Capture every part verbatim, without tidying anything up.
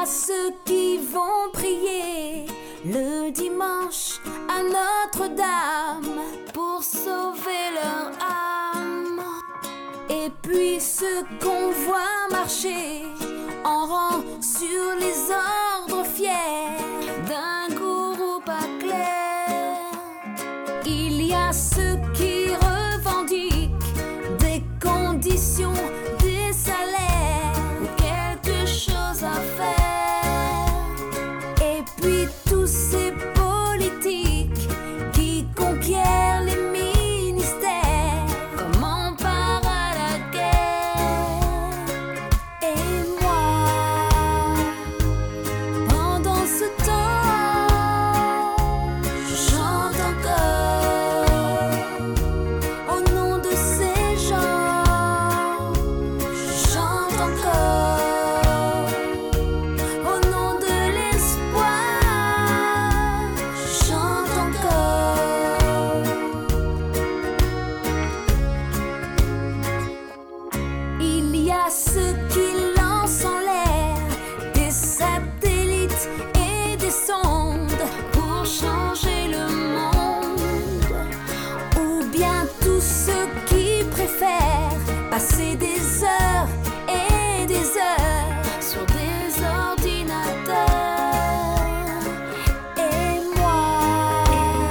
ceux qui vont prier le dimanche à Notre-Dame pour sauver leur âme. Et puis ceux qu'on voit marcher en rang sur les ordres fiers d'un gourou pas clair. Il y a ceux qui revendiquent des conditions, des salaires ou quelque chose à faire. Et puis tous ces politiques qui conquièrent les ministères comme on part à la guerre. Et moi, pendant ce temps, je chante encore au nom de ces gens. Je chante encore au nom de l'espoir. Je chante encore. Il y a ceux qui lancent en l'air des satellites et des sondes pour changer le monde. Ou bien tous ceux qui préfèrent passer des heures et des heures sur des ordinateurs. Et moi,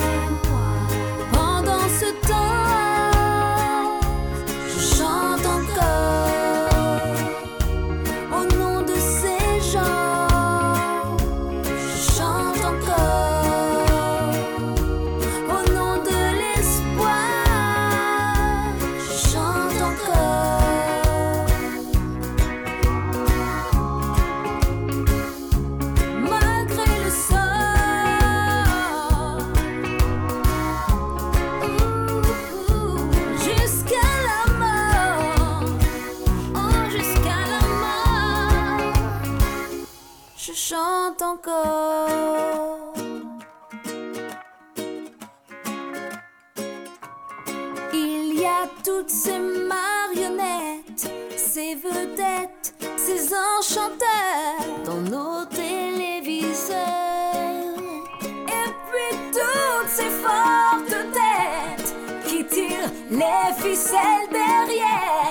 pendant ce temps, je chante encore au nom de ces gens. Je chante encore au nom de l'espoir. Je chante encore malgré le sort. Ouh, jusqu'à la mort. Oh, jusqu'à la mort. Je chante encore. Il y a toutes ces marionnettes, ces vedettes, ces enchanteurs dans nos téléviseurs. Et puis toutes ces fortes têtes qui tirent les ficelles derrière.